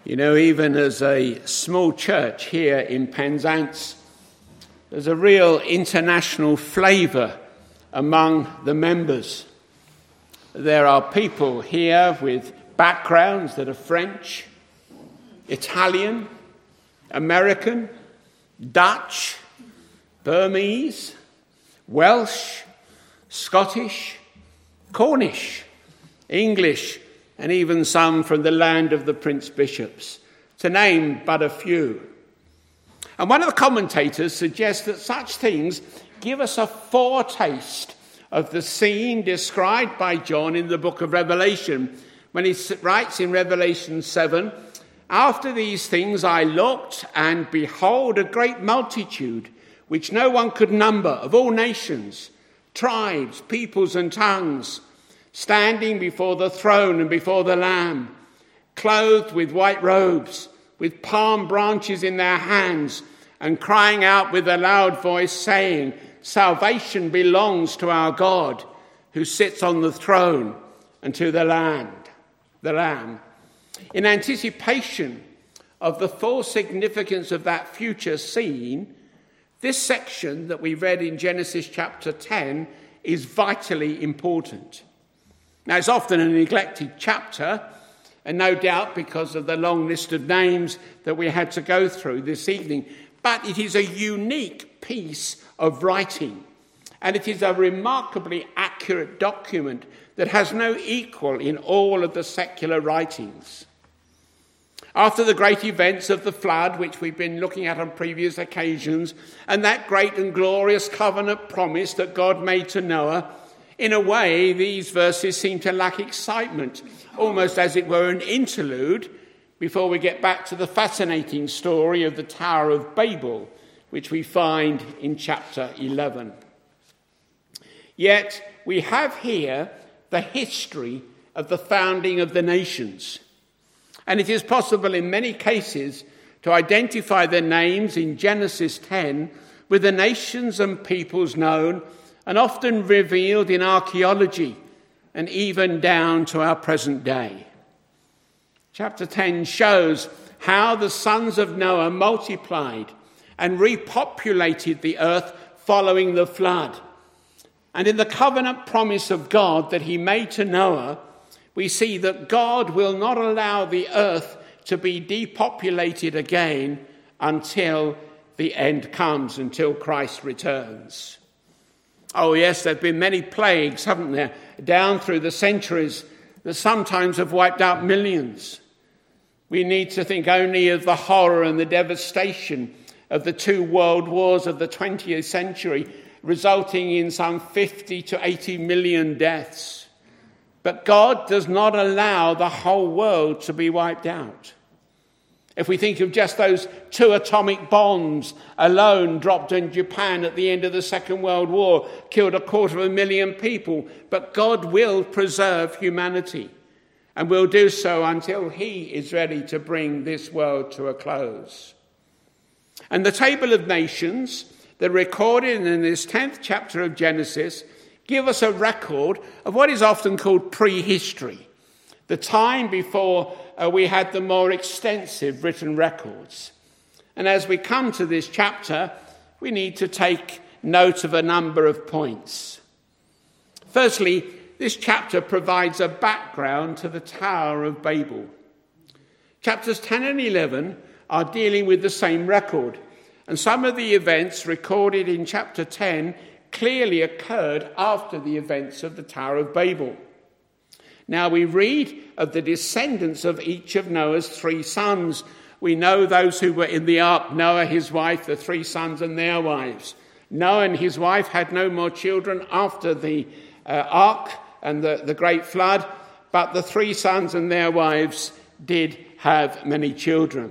You know, even as a small church here in Penzance, there's a real international flavour among the members. There are people here with backgrounds that are French, Italian, American, Dutch, Burmese, Welsh, Scottish, Cornish, English, and even some from the land of the Prince Bishops, to name but a few. And one of the commentators suggests that such things give us a foretaste of the scene described by John in the book of Revelation, when he writes in Revelation 7, "After these things I looked, and behold, a great multitude, which no one could number, of all nations, tribes, peoples, and tongues, standing before the throne and before the Lamb, clothed with white robes, with palm branches in their hands, and crying out with a loud voice, saying, 'Salvation belongs to our God, who sits on the throne, and to the Lamb.'" In anticipation of the full significance of that future scene, this section that we read in Genesis chapter 10 is vitally important. Now, it's often a neglected chapter, and no doubt because of the long list of names that we had to go through this evening, but it is a unique piece of writing, and it is a remarkably accurate document that has no equal in all of the secular writings. After the great events of the flood, which we've been looking at on previous occasions, and that great and glorious covenant promise that God made to Noah, in a way, these verses seem to lack excitement, almost as it were an interlude, before we get back to the fascinating story of the Tower of Babel, which we find in chapter 11. Yet, we have here the history of the founding of the nations. And it is possible in many cases to identify the names in Genesis 10 with the nations and peoples known and often revealed in archaeology and even down to our present day. Chapter 10 shows how the sons of Noah multiplied and repopulated the earth following the flood. And in the covenant promise of God that he made to Noah, we see that God will not allow the earth to be depopulated again until the end comes, until Christ returns. Oh yes, there have been many plagues, haven't there, down through the centuries that sometimes have wiped out millions. We need to think only of the horror and the devastation of the 2 world wars of the 20th century, resulting in some 50 to 80 million deaths. But God does not allow the whole world to be wiped out. If we think of just those 2 atomic bombs alone dropped in Japan at the end of the Second World War, killed 250,000 people, but God will preserve humanity and will do so until he is ready to bring this world to a close. And the table of nations that are recorded in this 10th chapter of Genesis give us a record of what is often called prehistory, the time before we had the more extensive written records. And as we come to this chapter, we need to take note of a number of points. Firstly, this chapter provides a background to the Tower of Babel. Chapters 10 and 11 are dealing with the same record, and some of the events recorded in chapter 10 clearly occurred after the events of the Tower of Babel. Now we read of the descendants of each of Noah's 3 sons. We know those who were in the ark: Noah, his wife, the 3 sons and their wives. Noah and his wife had no more children after the ark and the great flood, but the 3 sons and their wives did have many children.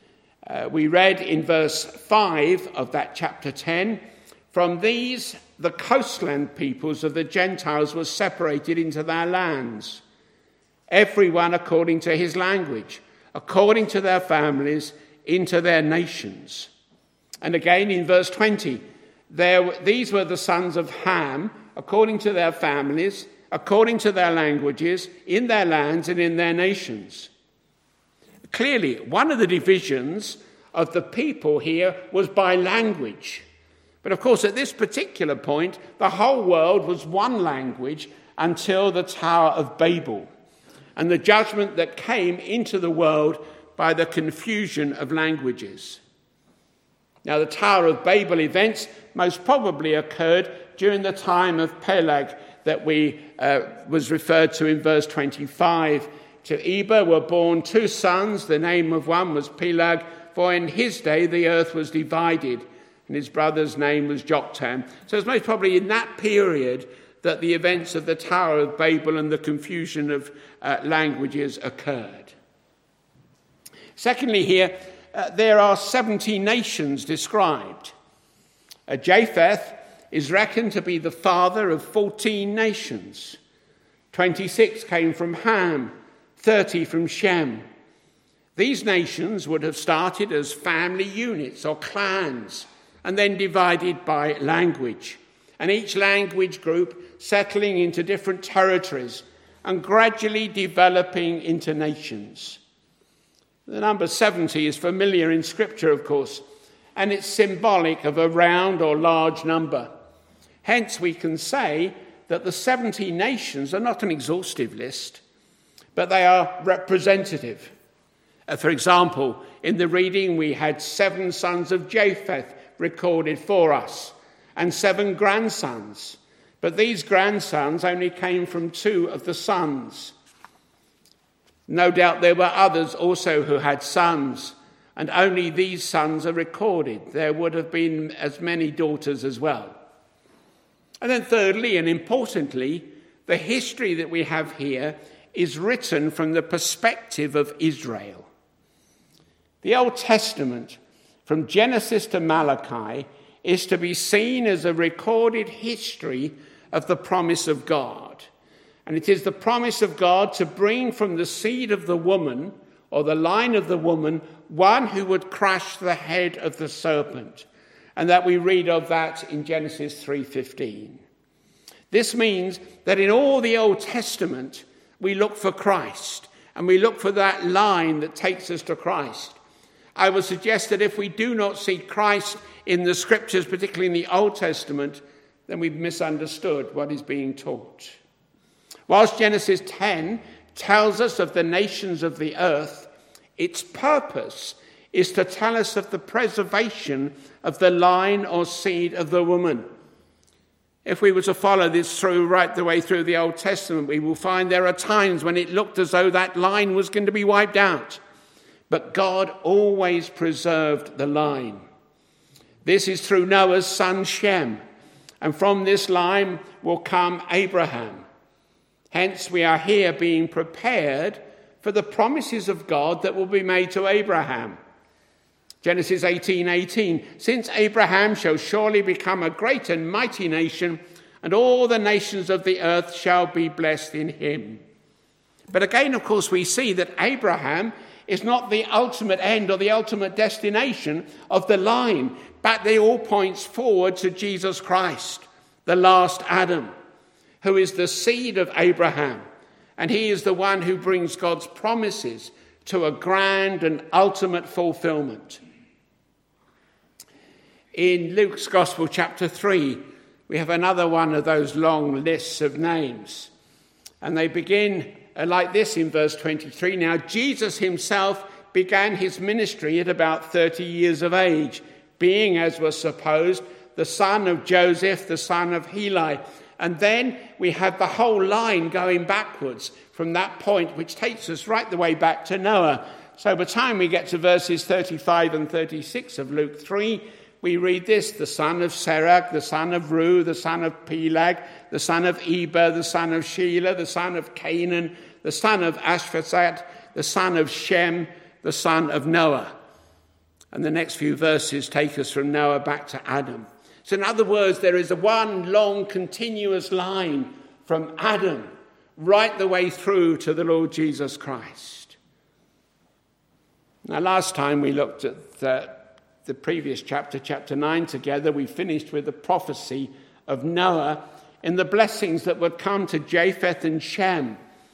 We read in verse 5 of that chapter 10, "From these the coastland peoples of the Gentiles were separated into their lands, everyone according to his language, according to their families, into their nations." And again in verse 20, these were the sons of Ham, according to their families, according to their languages, in their lands and in their nations. Clearly, one of the divisions of the people here was by language. But of course, at this particular point, the whole world was one language until the Tower of Babel and the judgment that came into the world by the confusion of languages. Now, the Tower of Babel events most probably occurred during the time of Peleg that was referred to in verse 25. To Eber were born 2 sons. The name of one was Peleg, for in his day the earth was divided, and his brother's name was Joktan. So it's most probably in that period that the events of the Tower of Babel and the confusion of languages occurred. Secondly, here, there are 70 nations described. Japheth is reckoned to be the father of 14 nations. 26 came from Ham, 30 from Shem. These nations would have started as family units or clans and then divided by language, and each language group settling into different territories and gradually developing into nations. The number 70 is familiar in Scripture, of course, and it's symbolic of a round or large number. Hence, we can say that the 70 nations are not an exhaustive list, but they are representative. For example, in the reading we had 7 sons of Japheth recorded for us and 7 grandsons, but these grandsons only came from 2 of the sons. No doubt there were others also who had sons, and only these sons are recorded. There would have been as many daughters as well. And then thirdly, and importantly, the history that we have here is written from the perspective of Israel. The Old Testament, from Genesis to Malachi, is to be seen as a recorded history of the promise of God. And it is the promise of God to bring from the seed of the woman, or the line of the woman, one who would crush the head of the serpent. And that we read of that in Genesis 3:15. This means that in all the Old Testament, we look for Christ, and we look for that line that takes us to Christ. I would suggest that if we do not see Christ in the Scriptures, particularly in the Old Testament, then we've misunderstood what is being taught. Whilst Genesis 10 tells us of the nations of the earth, its purpose is to tell us of the preservation of the line or seed of the woman. If we were to follow this through right the way through the Old Testament, we will find there are times when it looked as though that line was going to be wiped out. But God always preserved the line. This is through Noah's son Shem, and from this line will come Abraham. Hence we are here being prepared for the promises of God that will be made to Abraham. Genesis 18:18, since Abraham shall surely become a great and mighty nation, and all the nations of the earth shall be blessed in him. But again, of course, we see that Abraham is not the ultimate end or the ultimate destination of the line, but they all points forward to Jesus Christ, the last Adam, who is the seed of Abraham, and he is the one who brings God's promises to a grand and ultimate fulfillment. In Luke's Gospel, chapter 3, we have another one of those long lists of names. And they begin like this in verse 23. Now, Jesus himself began his ministry at about 30 years of age, being, as was supposed, the son of Joseph, the son of Heli. And then we have the whole line going backwards from that point, which takes us right the way back to Noah. So by the time we get to verses 35 and 36 of Luke 3, we read this: the son of Serach, the son of Ru, the son of Peleg, the son of Eber, the son of Shelah, the son of Canaan, the son of Ashphazad, the son of Shem, the son of Noah. And the next few verses take us from Noah back to Adam. So in other words, there is a one long continuous line from Adam right the way through to the Lord Jesus Christ. Now, last time we looked at the previous chapter, chapter 9 together, we finished with the prophecy of Noah and the blessings that would come to Japheth and Shem.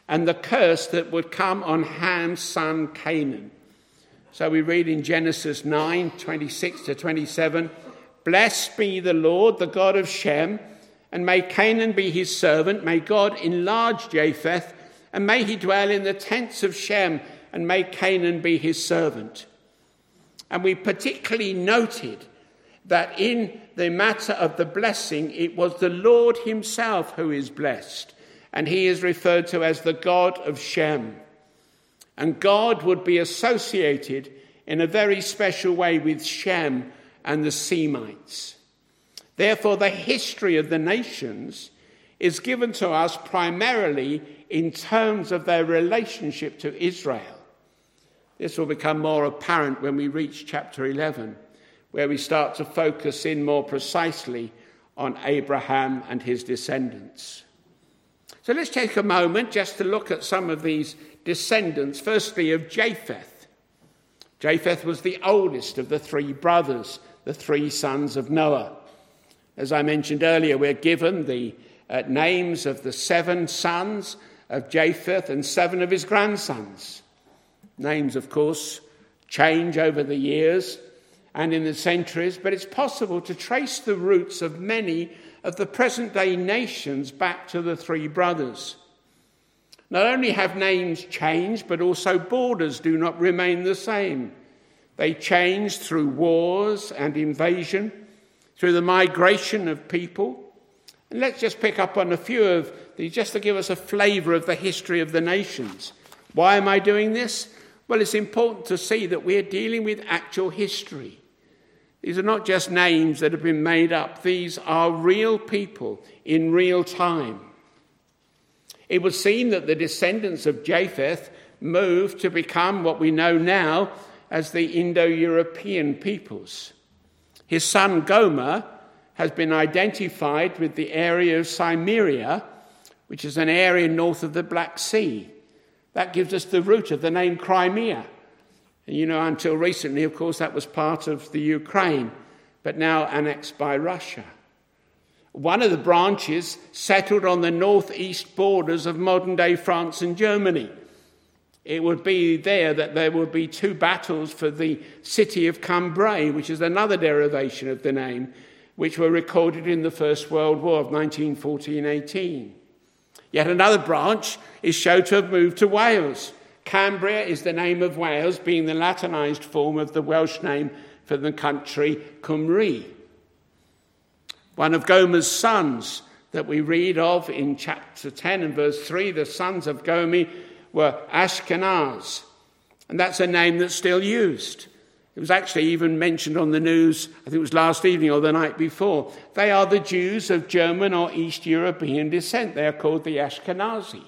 and the curse that would come on Ham's son Canaan. So we read in Genesis 9:26 to 27, "Blessed be the Lord, the God of Shem, and may Canaan be his servant. May God enlarge Japheth, and may he dwell in the tents of Shem, and may Canaan be his servant." And we particularly noted that in the matter of the blessing, it was the Lord himself who is blessed, and he is referred to as the God of Shem. And God would be associated in a very special way with Shem and the Semites. Therefore, the history of the nations is given to us primarily in terms of their relationship to Israel. This will become more apparent when we reach chapter 11, where we start to focus in more precisely on Abraham and his descendants. So let's take a moment just to look at some of these descendants, firstly of Japheth. Japheth was the oldest of the three brothers, the three sons of Noah. As I mentioned earlier, we're given the names of the 7 sons of Japheth and 7 of his grandsons. Names, of course, change over the years and in the centuries, but it's possible to trace the roots of many of the present-day nations back to the 3 brothers. Not only have names changed, but also borders do not remain the same. They change through wars and invasion, through the migration of people. And let's just pick up on a few of these just to give us a flavour of the history of the nations. Why am I doing this? Well, it's important to see that we're dealing with actual history. These are not just names that have been made up. These are real people in real time. It would seem that the descendants of Japheth moved to become what we know now as the Indo-European peoples. His son Gomer has been identified with the area of Cimmeria, which is an area north of the Black Sea. That gives us the root of the name Crimea. And until recently, of course, that was part of the Ukraine, but now annexed by Russia. One of the branches settled on the northeast borders of modern-day France and Germany. It would be there that there would be 2 battles for the city of Cambrai, which is another derivation of the name, which were recorded in the First World War of 1914-18. Yet another branch is shown to have moved to Wales. Cambria is the name of Wales, being the Latinised form of the Welsh name for the country Cymru. One of Gomer's sons that we read of in chapter 10 and verse 3, the sons of Gomer were Ashkenaz. And that's a name that's still used. It was actually even mentioned on the news, I think it was last evening or the night before. They are the Jews of German or East European descent. They are called the Ashkenazi.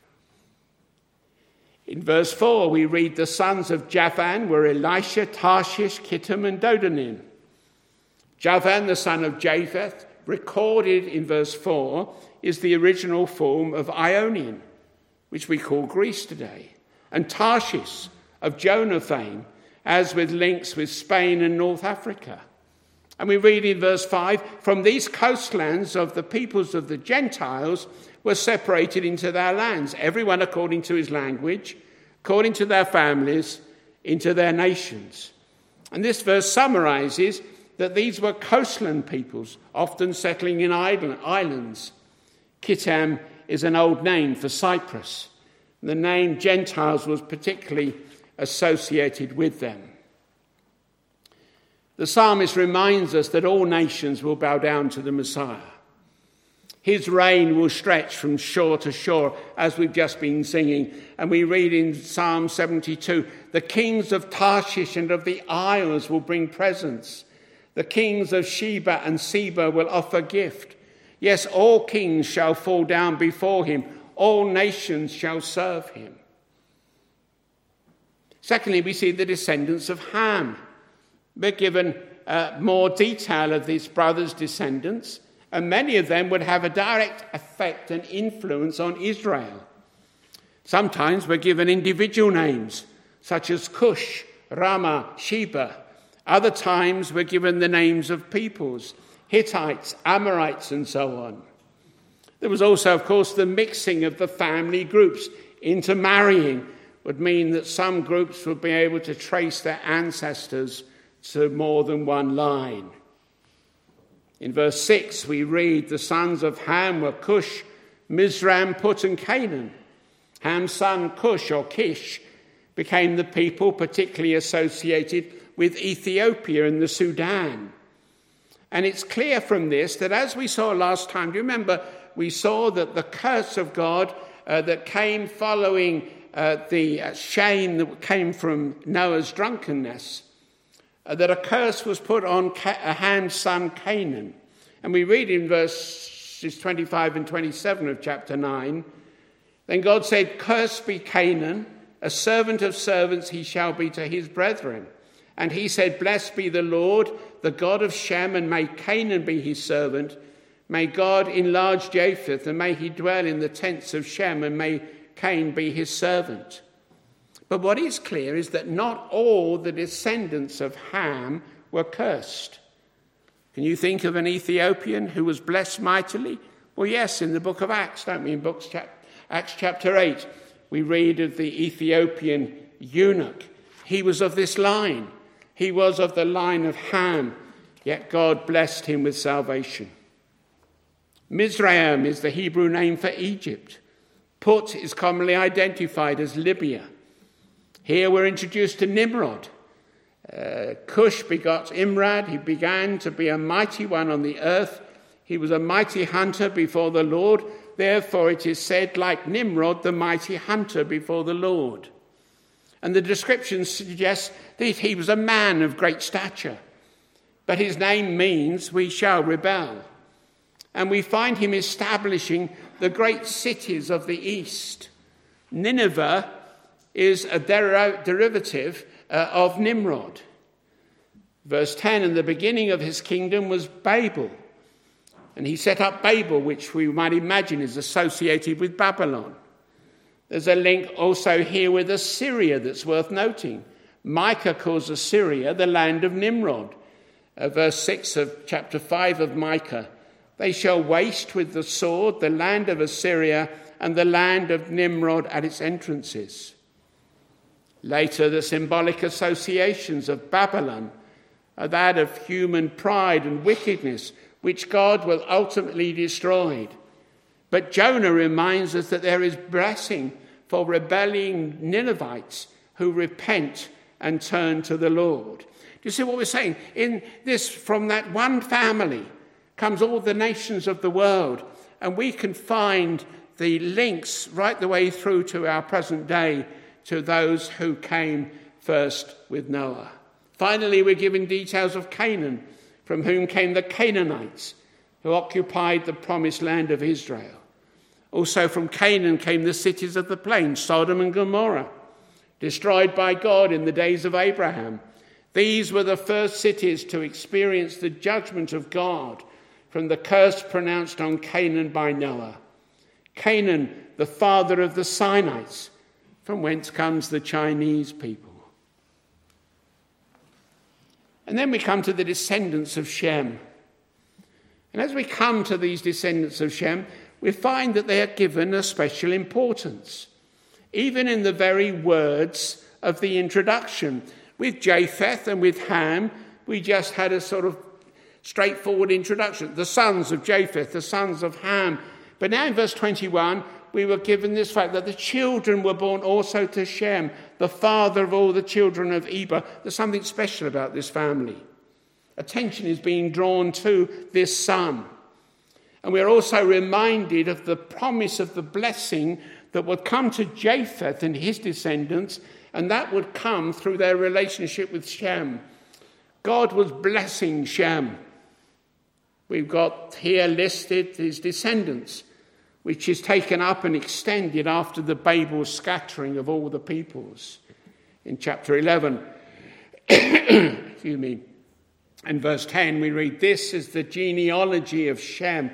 In verse 4, we read the sons of Javan were Elisha, Tarshish, Kittim, and Dodanim. Javan, the son of Japheth, recorded in verse 4, is the original form of Ionian, which we call Greece today. And Tarshish, of Jonah fame, as with links with Spain and North Africa. And we read in verse 5, from these coastlands of the peoples of the Gentiles were separated into their lands, everyone according to his language, according to their families, into their nations. And this verse summarizes that these were coastland peoples, often settling in islands. Kittim is an old name for Cyprus. The name Gentiles was particularly associated with them. The psalmist reminds us that all nations will bow down to the Messiah. His reign will stretch from shore to shore, as we've just been singing. And we read in Psalm 72, the kings of Tarshish and of the isles will bring presents. The kings of Sheba and Seba will offer gift. Yes, all kings shall fall down before him. All nations shall serve him. Secondly, we see the descendants of Ham. We're given more detail of these brothers' descendants, and many of them would have a direct effect and influence on Israel. Sometimes we're given individual names, such as Cush, Ramah, Sheba. Other times we're given the names of peoples, Hittites, Amorites, and so on. There was also, of course, the mixing of the family groups. intermarrying would mean that some groups would be able to trace their ancestors to more than one line. In verse 6, we read, the sons of Ham were Cush, Mizraim, Put, and Canaan. Ham's son Cush, or Kish, became the people particularly associated with Ethiopia and the Sudan. And it's clear from this that, as we saw last time, do you remember we saw that the curse of God that came following the shame that came from Noah's drunkenness, that a curse was put on Ham's son Canaan. And we read in verses 25 and 27 of chapter 9, then God said, cursed be Canaan, a servant of servants he shall be to his brethren. And he said, blessed be the Lord, the God of Shem, and may Canaan be his servant. May God enlarge Japheth, and may he dwell in the tents of Shem, and may Cain be his servant. But what is clear is that not all the descendants of Ham were cursed. Can you think of an Ethiopian who was blessed mightily? Well, yes, in the book of Acts, don't we? In Acts chapter 8, we read of the Ethiopian eunuch. He was of this line. He was of the line of Ham, yet God blessed him with salvation. Mizraim is the Hebrew name for Egypt. Put is commonly identified as Libya. Here we're introduced to Nimrod. Cush begot Imrad. He began to be a mighty one on the earth. He was a mighty hunter before the Lord. Therefore it is said, like Nimrod, the mighty hunter before the Lord. And the description suggests that he was a man of great stature. But his name means we shall rebel. And we find him establishing the great cities of the east. Nineveh is a derivative of Nimrod. Verse 10, and the beginning of his kingdom was Babel. And he set up Babel, which we might imagine is associated with Babylon. There's a link also here with Assyria that's worth noting. Micah calls Assyria the land of Nimrod. Verse 6 of chapter 5 of Micah. They shall waste with the sword the land of Assyria and the land of Nimrod at its entrances. Later, the symbolic associations of Babylon are that of human pride and wickedness, which God will ultimately destroy. But Jonah reminds us that there is blessing for rebelling Ninevites who repent and turn to the Lord. Do you see what we're saying? In this, from that one family comes all the nations of the world, and we can find the links right the way through to our present day to those who came first with Noah. Finally, we're given details of Canaan, from whom came the Canaanites, who occupied the promised land of Israel. Also from Canaan came the cities of the plain, Sodom and Gomorrah, destroyed by God in the days of Abraham. These were the first cities to experience the judgment of God from the curse pronounced on Canaan by Noah. Canaan, the father of the Sinites, from whence comes the Chinese people. And then we come to the descendants of Shem. And as we come to these descendants of Shem, we find that they are given a special importance, even in the very words of the introduction. With Japheth and with Ham, we just had a sort of straightforward introduction. The sons of Japheth, the sons of Ham. But now in verse 21, we were given this fact that the children were born also to Shem, the father of all the children of Eber. There's something special about this family. Attention is being drawn to this son. And we're also reminded of the promise of the blessing that would come to Japheth and his descendants, and that would come through their relationship with Shem. God was blessing Shem. We've got here listed his descendants, which is taken up and extended after the Babel scattering of all the peoples. In chapter 11, excuse me, in verse 10, we read, this is the genealogy of Shem.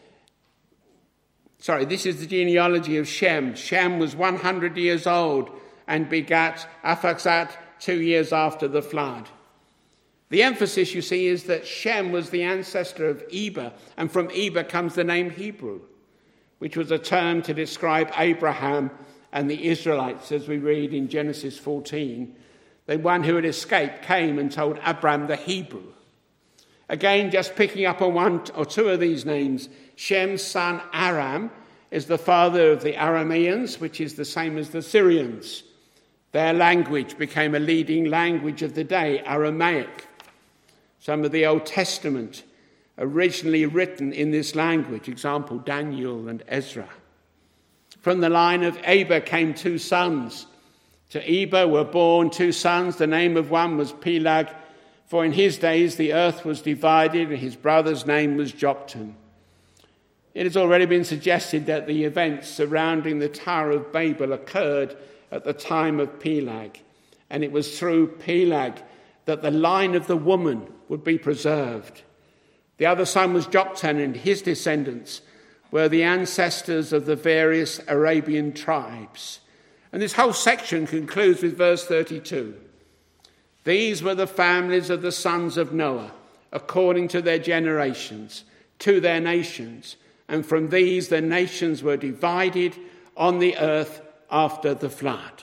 This is the genealogy of Shem. Shem was 100 years old and begat Arphaxad 2 years after the flood. The emphasis, you see, is that Shem was the ancestor of Eber, and from Eber comes the name Hebrew, which was a term to describe Abraham and the Israelites, as we read in Genesis 14, the one who had escaped came and told Abram the Hebrew. Again, just picking up on one or two of these names, Shem's son Aram is the father of the Arameans, which is the same as the Syrians. Their language became a leading language of the day, Aramaic. Some of the Old Testament originally written in this language, example Daniel and Ezra. From the line of Eber came two sons. To Eber were born two sons. The name of one was Peleg, for in his days the earth was divided, and his brother's name was Joktan. It has already been suggested that the events surrounding the Tower of Babel occurred at the time of Peleg, and it was through Peleg that the line of the woman would be preserved. The other son was Joktan, and his descendants were the ancestors of the various Arabian tribes. And this whole section concludes with verse 32. These were the families of the sons of Noah, according to their generations, to their nations. And from these the nations were divided on the earth after the flood.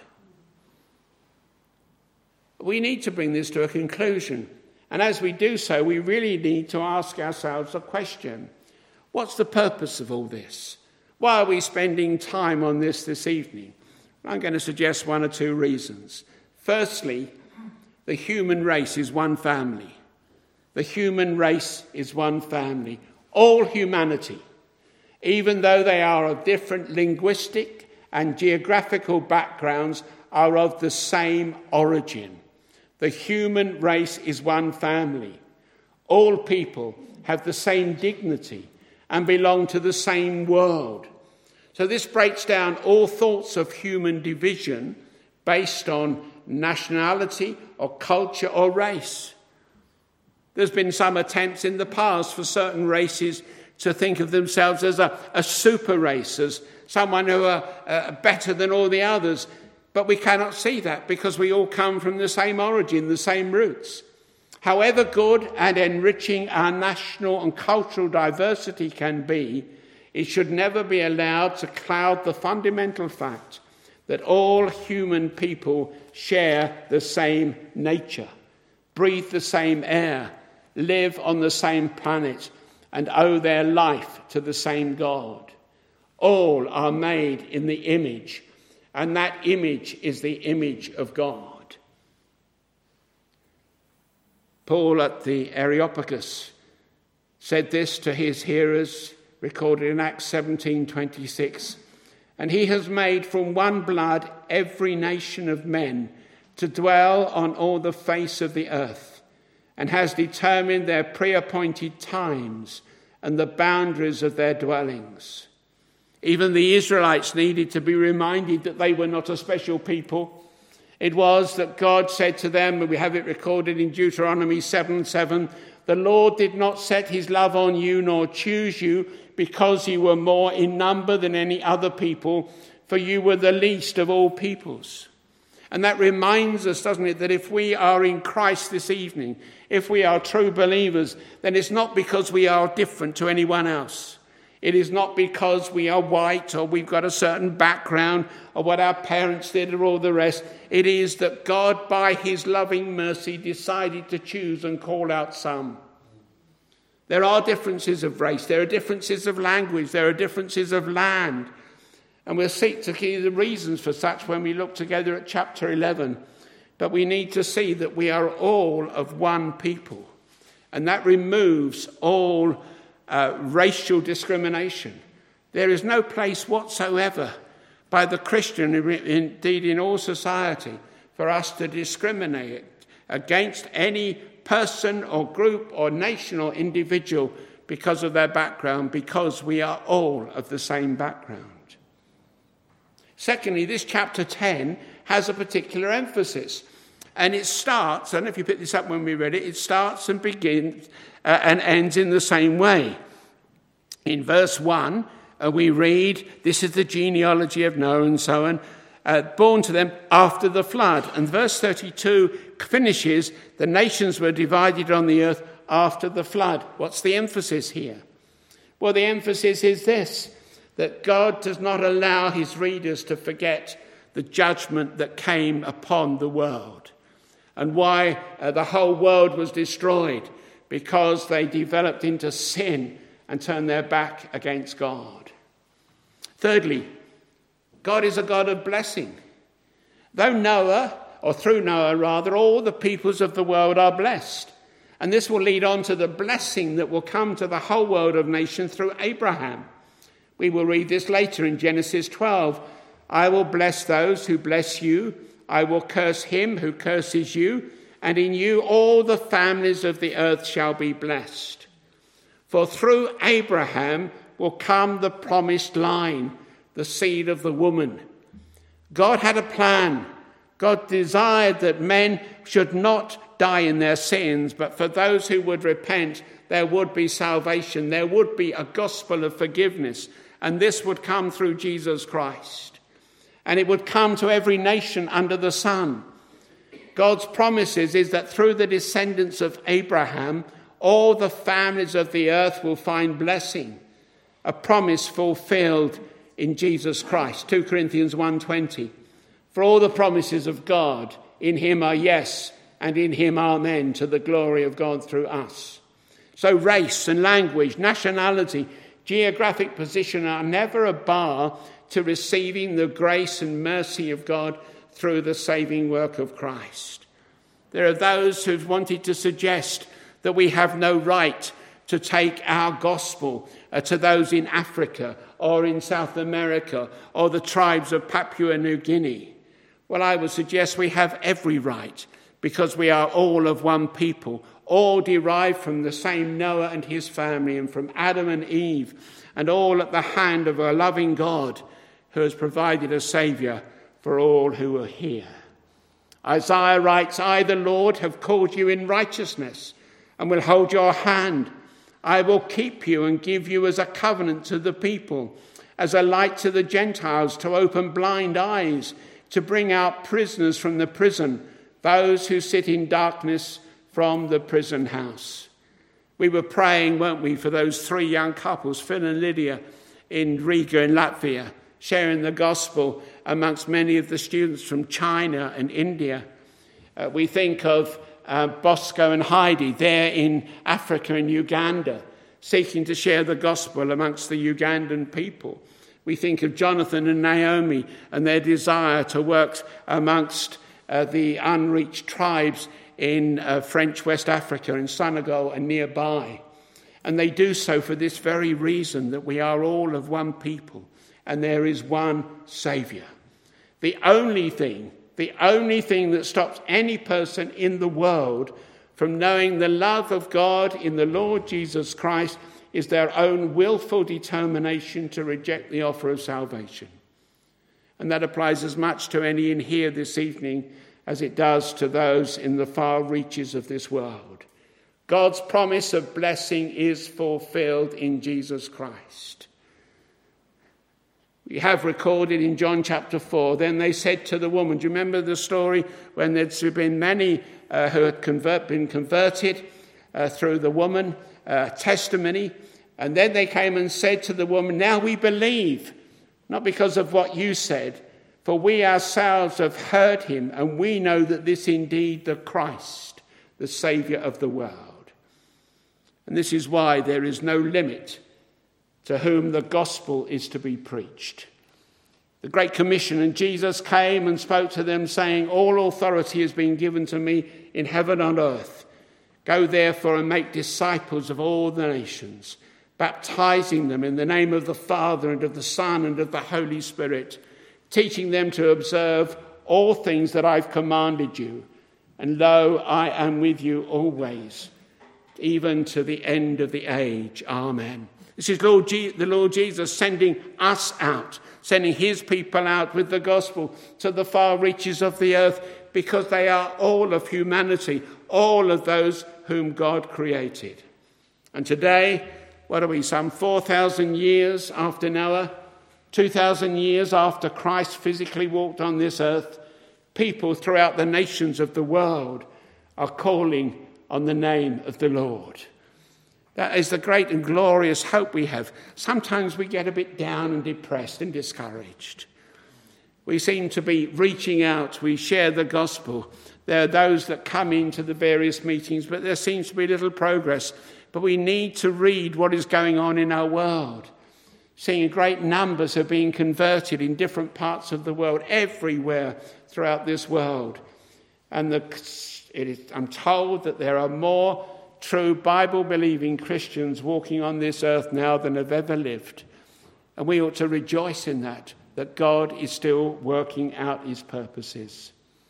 We need to bring this to a conclusion. And as we do so, we really need to ask ourselves a question. What's the purpose of all this? Why are we spending time on this evening? I'm going to suggest one or two reasons. Firstly, the human race is one family. The human race is one family. All humanity, even though they are of different linguistic and geographical backgrounds, are of the same origin. The human race is one family. All people have the same dignity and belong to the same world. So this breaks down all thoughts of human division based on nationality or culture or race. There's been some attempts in the past for certain races to think of themselves as a super race, as someone who are better than all the others. But we cannot see that because we all come from the same origin, the same roots. However good and enriching our national and cultural diversity can be, it should never be allowed to cloud the fundamental fact that all human people share the same nature, breathe the same air, live on the same planet, and owe their life to the same God. All are made in the image, and that image is the image of God. Paul at the Areopagus said this to his hearers, recorded in Acts 17:26. And he has made from one blood every nation of men to dwell on all the face of the earth, and has determined their pre-appointed times and the boundaries of their dwellings. Even the Israelites needed to be reminded that they were not a special people. It was that God said to them, and we have it recorded in Deuteronomy 7:7, the Lord did not set his love on you nor choose you because you were more in number than any other people, for you were the least of all peoples. And that reminds us, doesn't it, that if we are in Christ this evening, if we are true believers, then it's not because we are different to anyone else. It is not because we are white or we've got a certain background or what our parents did or all the rest. It is that God, by his loving mercy, decided to choose and call out some. There are differences of race, there are differences of language, there are differences of land. And we'll seek to see the reasons for such when we look together at chapter 11. But we need to see that we are all of one people. And that removes all racial discrimination. There is no place whatsoever by the Christian, indeed in all society, for us to discriminate against any person or group or nation or individual because of their background, because we are all of the same background. Secondly, this chapter 10 has a particular emphasis. And it starts, I don't know if you picked this up when we read it, it starts and begins and ends in the same way. In verse 1, we read, this is the genealogy of Noah and so on, born to them after the flood. And verse 32 finishes, the nations were divided on the earth after the flood. What's the emphasis here? Well, the emphasis is this, that God does not allow his readers to forget the judgment that came upon the world and why the whole world was destroyed, because they developed into sin and turned their back against God. Thirdly, God is a God of blessing. Through Noah, all the peoples of the world are blessed. And this will lead on to the blessing that will come to the whole world of nations through Abraham. We will read this later in Genesis 12. I will bless those who bless you. I will curse him who curses you. And in you all the families of the earth shall be blessed. For through Abraham will come the promised line, the seed of the woman. God had a plan. God desired that men should not die in their sins, but for those who would repent, there would be salvation. There would be a gospel of forgiveness, and this would come through Jesus Christ. And it would come to every nation under the sun. God's promises is that through the descendants of Abraham, all the families of the earth will find blessing, a promise fulfilled in Jesus Christ. 2 Corinthians 1:20. For all the promises of God in him are yes, and in him amen, to the glory of God through us. So race and language, nationality, geographic position are never a bar to receiving the grace and mercy of God through the saving work of Christ. There are those who've wanted to suggest that we have no right to take our gospel to those in Africa or in South America or the tribes of Papua New Guinea. Well, I would suggest we have every right, because we are all of one people, all derived from the same Noah and his family, and from Adam and Eve, and all at the hand of a loving God who has provided a saviour for all who are here. Isaiah writes, I, the Lord, have called you in righteousness and will hold your hand. I will keep you and give you as a covenant to the people, as a light to the Gentiles, to open blind eyes, to bring out prisoners from the prison, those who sit in darkness from the prison house. We were praying, weren't we, for those 3 young couples, Phil and Lydia, in Riga in Latvia, sharing the gospel amongst many of the students from China and India. We think of Bosco and Heidi there in Africa and Uganda, seeking to share the gospel amongst the Ugandan people. We think of Jonathan and Naomi and their desire to work amongst the unreached tribes in French West Africa, in Senegal and nearby. And they do so for this very reason, that we are all of one people and there is one Saviour. The only thing that stops any person in the world from knowing the love of God in the Lord Jesus Christ is their own willful determination to reject the offer of salvation. And that applies as much to any in here this evening as it does to those in the far reaches of this world. God's promise of blessing is fulfilled in Jesus Christ. We have recorded in John chapter 4, then they said to the woman, do you remember the story when there's been many who had been converted through the woman testimony? And then they came and said to the woman, now we believe, not because of what you said, for we ourselves have heard him, and we know that this indeed the Christ, the Saviour of the world. And this is why there is no limit to whom the gospel is to be preached. The Great Commission, and Jesus came and spoke to them, saying, all authority has been given to me in heaven and earth. Go therefore and make disciples of all the nations, baptizing them in the name of the Father and of the Son and of the Holy Spirit, teaching them to observe all things that I've commanded you. And lo, I am with you always, even to the end of the age. Amen. This is the Lord Jesus sending us out, sending his people out with the gospel to the far reaches of the earth, because they are all of humanity, all of those whom God created. And today, what are we, some 4,000 years after Noah, 2,000 years after Christ physically walked on this earth, people throughout the nations of the world are calling on the name of the Lord. That is the great and glorious hope we have. Sometimes we get a bit down and depressed and discouraged. We seem to be reaching out. We share the gospel. There are those that come into the various meetings, but there seems to be little progress. But we need to read what is going on in our world. Seeing great numbers are being converted in different parts of the world, everywhere throughout this world. And I'm told that there are more true Bible-believing Christians walking on this earth now than have ever lived. And we ought to rejoice in that God is still working out his purposes.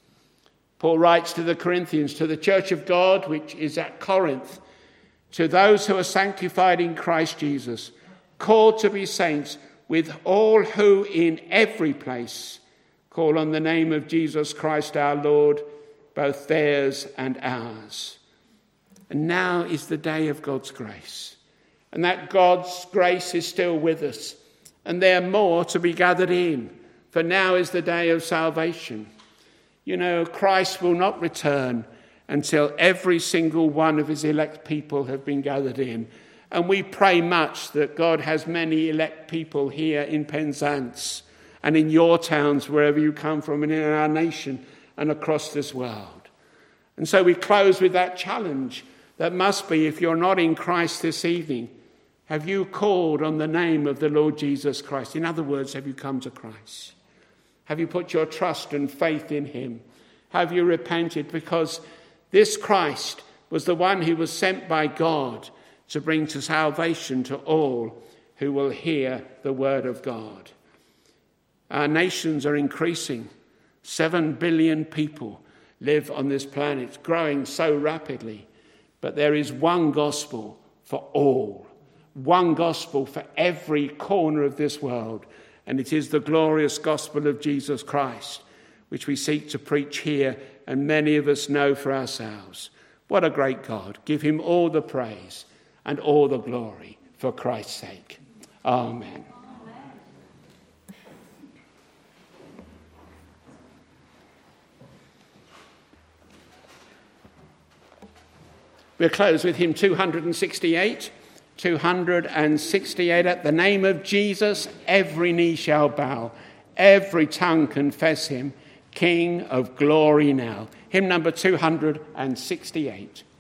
Paul writes to the Corinthians, to the church of God, which is at Corinth, to those who are sanctified in Christ Jesus, called to be saints, with all who in every place call on the name of Jesus Christ our Lord, both theirs and ours. And now is the day of God's grace. And that God's grace is still with us. And there are more to be gathered in. For now is the day of salvation. You know, Christ will not return until every single one of his elect people have been gathered in. And we pray much that God has many elect people here in Penzance and in your towns, wherever you come from, and in our nation and across this world. And so we close with that challenge that must be, if you're not in Christ this evening, have you called on the name of the Lord Jesus Christ? In other words, have you come to Christ? Have you put your trust and faith in him? Have you repented? Because this Christ was the one who was sent by God to bring to salvation to all who will hear the word of God. Our nations are increasing. 7 billion people live on this planet, growing so rapidly. But there is one gospel for all. One gospel for every corner of this world, and it is the glorious gospel of Jesus Christ, which we seek to preach here, and many of us know for ourselves. What a great God. Give him all the praise and all the glory for Christ's sake. Amen. We'll close with hymn 268. 268, at the name of Jesus, every knee shall bow, every tongue confess him, King of glory now. Hymn number 268.